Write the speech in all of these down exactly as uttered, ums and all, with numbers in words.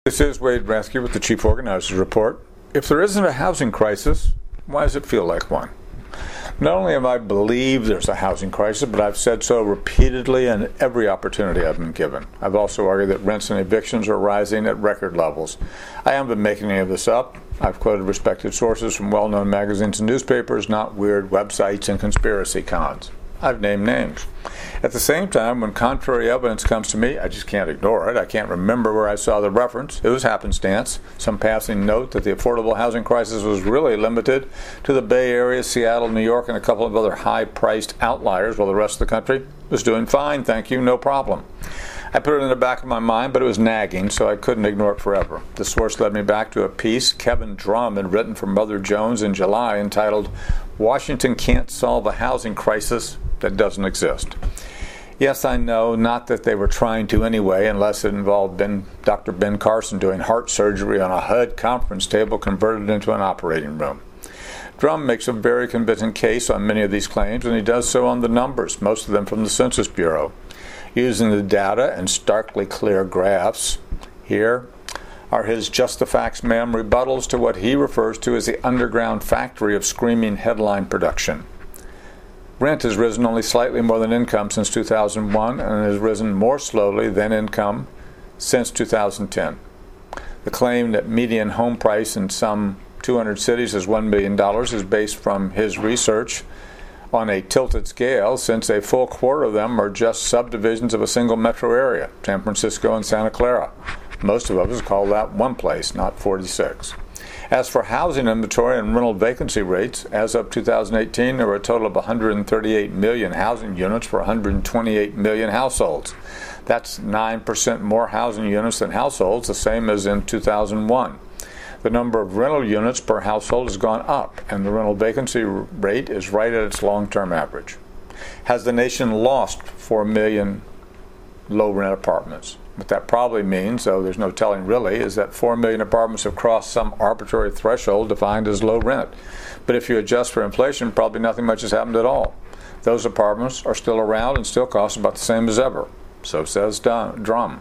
This is Wade Rathke with the Chief Organizer's Report. If there isn't a housing crisis, why does it feel like one? Not only have I believed there's a housing crisis, but I've said so repeatedly and every opportunity I've been given. I've also argued that rents and evictions are rising at record levels. I haven't been making any of this up. I've quoted respected sources from well-known magazines and newspapers, not weird websites and conspiracy cons. I've named names. At the same time, when contrary evidence comes to me, I just can't ignore it. I can't remember where I saw the reference. It was happenstance, some passing note that the affordable housing crisis was really limited to the Bay Area, Seattle, New York, and a couple of other high-priced outliers, while the rest of the country was doing fine, thank you, no problem. I put it in the back of my mind, but it was nagging, so I couldn't ignore it forever. The source led me back to a piece Kevin Drum had written for Mother Jones in July entitled, "Washington Can't Solve a Housing Crisis That Doesn't Exist." Yes, I know, not that they were trying to anyway, unless it involved ben, Doctor Ben Carson doing heart surgery on a H U D conference table converted into an operating room. Drum makes a very convincing case on many of these claims, and he does so on the numbers, most of them from the Census Bureau. Using the data and starkly clear graphs, here are his just the facts ma'am rebuttals to what he refers to as the underground factory of screaming headline production. Rent has risen only slightly more than income since two thousand one and has risen more slowly than income since two thousand ten. The claim that median home price in some two hundred cities is one million dollars is based from his research on a tilted scale, since a full quarter of them are just subdivisions of a single metro area, San Francisco and Santa Clara. Most of us call that one place, not forty-six. As for housing inventory and rental vacancy rates, as of two thousand eighteen, there were a total of one hundred thirty-eight million housing units for one hundred twenty-eight million households. That's nine percent more housing units than households, the same as in two thousand one. The number of rental units per household has gone up, and the rental vacancy rate is right at its long-term average. Has the nation lost four million low-rent apartments? What that probably means, though there's no telling really, is that four million apartments have crossed some arbitrary threshold defined as low rent. But if you adjust for inflation, probably nothing much has happened at all. Those apartments are still around and still cost about the same as ever. So says Drum.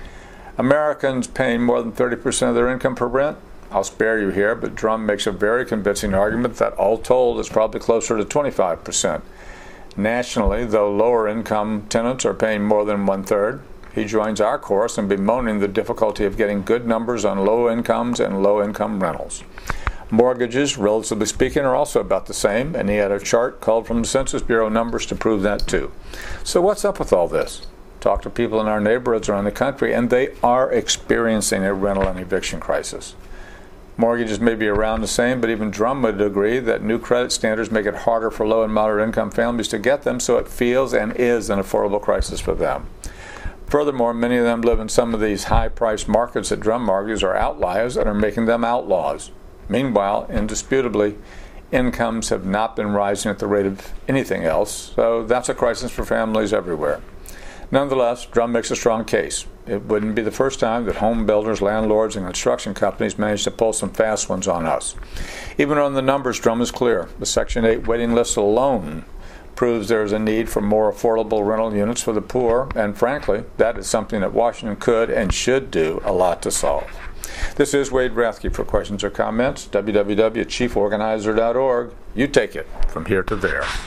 Americans paying more than thirty percent of their income for rent? I'll spare you here, but Drum makes a very convincing argument that all told is probably closer to twenty-five percent. Nationally, though lower income tenants are paying more than one-third, he joins our chorus in bemoaning the difficulty of getting good numbers on low incomes and low income rentals. Mortgages, relatively speaking, are also about the same, and he had a chart called from the Census Bureau numbers to prove that too. So what's up with all this? Talk to people in our neighborhoods around the country, and they are experiencing a rental and eviction crisis. Mortgages may be around the same, but even Drum would agree that new credit standards make it harder for low and moderate income families to get them, so it feels and is an affordable crisis for them. Furthermore, many of them live in some of these high-priced markets that Drum argues are outliers that are making them outlaws. Meanwhile, indisputably, incomes have not been rising at the rate of anything else, so that's a crisis for families everywhere. Nonetheless, Drum makes a strong case. It wouldn't be the first time that home builders, landlords, and construction companies managed to pull some fast ones on us. Even on the numbers, Drum is clear. The Section eight waiting list alone proves there is a need for more affordable rental units for the poor, and frankly, that is something that Washington could and should do a lot to solve. This is Wade Rathke. For questions or comments, w w w dot chief organizer dot org. You take it from here to there.